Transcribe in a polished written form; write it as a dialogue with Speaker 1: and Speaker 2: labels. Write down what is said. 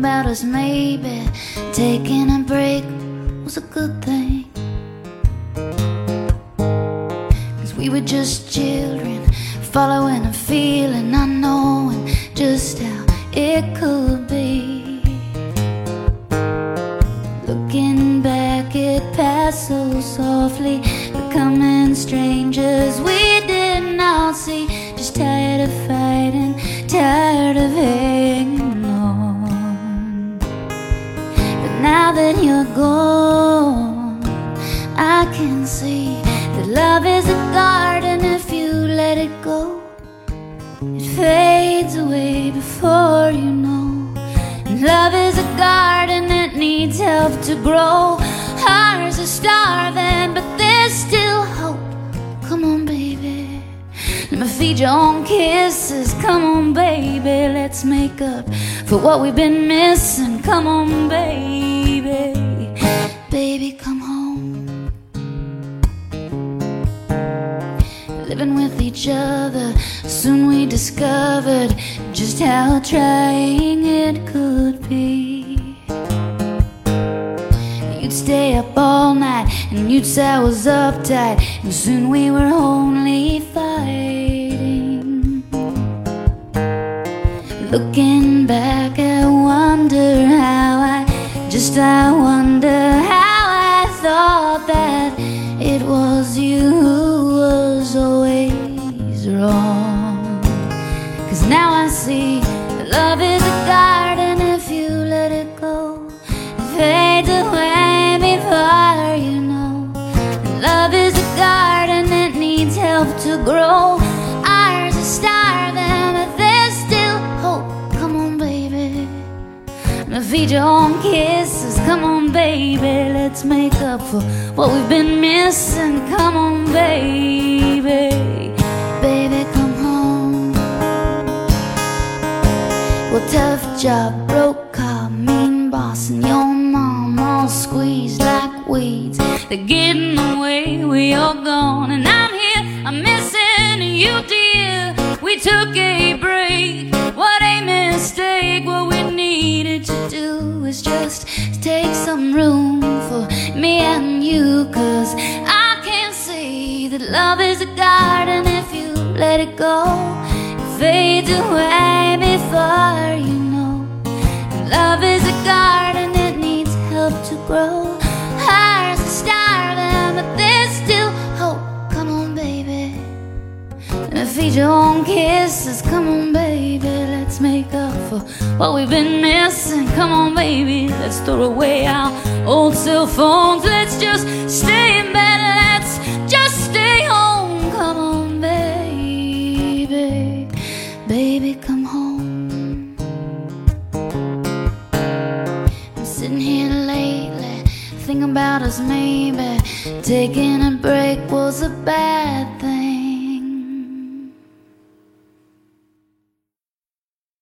Speaker 1: about us, maybe taking a break was a good thing. 'Cause we were just children, following a feeling, not knowing just how it could be. Looking back, it passed so softly, becoming strangers we did not see. Just tired of fighting, tired of hanging on. But now that you're gone, I can see that love is a garden. If you let it go, it fades away before you know. And love is a garden that needs help to grow. Hearts are starving, but there's still hope. Come on, baby, let me feed you on kisses. Come on, baby, let's make up for what we've been missing. Come on, baby, baby, come home. Living with each other, soon we discovered just how trying it could be. You'd stay up all night and you'd say I was uptight, and soon we were only fighting. Looking back, I wonder how I wonder how I thought that it was you who was always wrong. 'Cause now I see that love is a garden. If you let it go, it fades away before you know. And love is a garden that needs help to grow. Ours are starving, but there's still hope. Come on, baby, let me feed you on kisses. Come on, baby, let's make up for what we've been missing. Come on, baby, baby, come home. Well, tough job, broke car, mean boss, and your mom all squeezed like weeds. They're getting away where you're gone, and I'm here, I'm missing you, dear. We took a break, what a mistake. What we needed to do is just take some room for me and you. 'Cause I can see that love is a garden. If you let it go, it fades away before you know. And love is a garden that needs help to grow. Hearts are starving, but there's still hope. Come on, baby, let me feed you on kisses. Come on, baby, let's make up for what we've been missing. Come on, baby, let's throw away our old cell phones. Let's just stay in bed, let's just stay home. Come on, baby, baby, come home. I'm sitting here thinking about us, maybe taking a break was a bad thing.